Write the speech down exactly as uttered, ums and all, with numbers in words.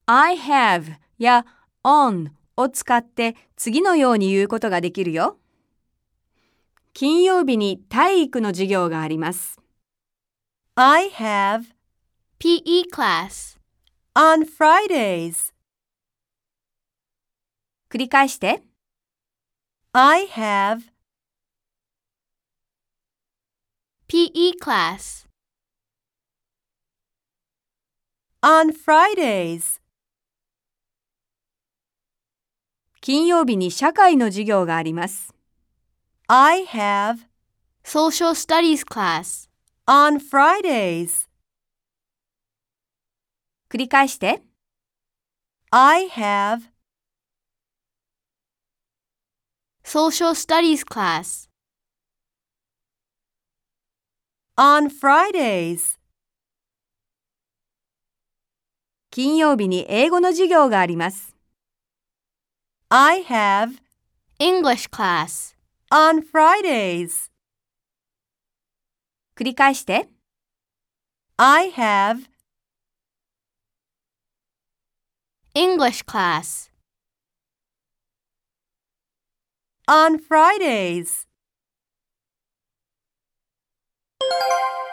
I have や on を使って次のように言うことができるよ。金曜日に体育の授業があります。 I have P E class. on Fridays. 繰り返して。 I have P E class. on Fridays. 金曜日に社会の授業があります。 I have Social studies class. on Fridays. 繰り返して。 I have Social studies class. on Fridays. 金曜日に英語の授業があります。 I have English class. on Fridays. 繰り返して。 I have English class. on Fridays.